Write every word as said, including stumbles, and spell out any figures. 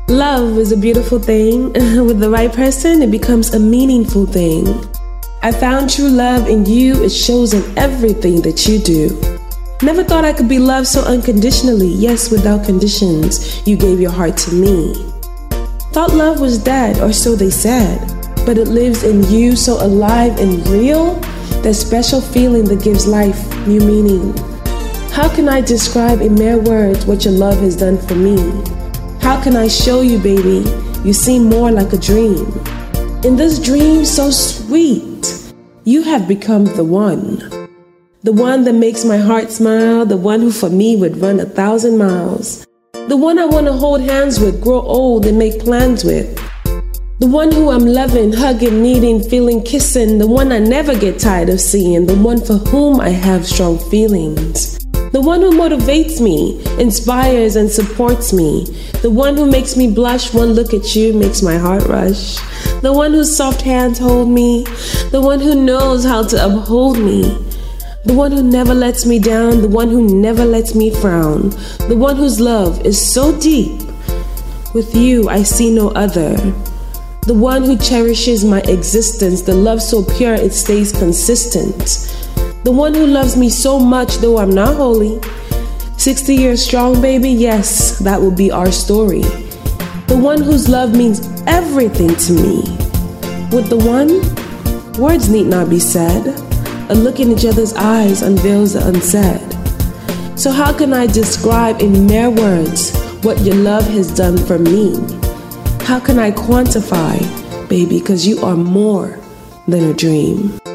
Love is a beautiful thing. With the right person, it becomes a meaningful thing. I found true love in you. It shows in everything that you do. Never thought I could be loved so unconditionally. Yes, without conditions, you gave your heart to me. Thought love was dead, or so they said. But it lives in you, so alive and real. That special feeling that gives life new meaning. How can I describe in mere words what your love has done for me? How can I show you, baby? You seem more like a dream. In this dream so sweet, you have become the one. The one that makes my heart smile, the one who for me would run a thousand miles. The one I want to hold hands with, grow old and make plans with. The one who I'm loving, hugging, needing, feeling, kissing. The one I never get tired of seeing. The one for whom I have strong feelings. The one who motivates me, inspires and supports me. The one who makes me blush, one look at you makes my heart rush. The one whose soft hands hold me. The one who knows how to uphold me. The one who never lets me down. The one who never lets me frown. The one whose love is so deep. With you I see no other. The one who cherishes my existence. The love so pure it stays consistent. The one who loves me so much, though I'm not holy. sixty years strong, baby, yes, that will be our story. The one whose love means everything to me. With the one, words need not be said. A look in each other's eyes unveils the unsaid. So how can I describe in mere words what your love has done for me? How can I quantify, baby, 'cause you are more than a dream.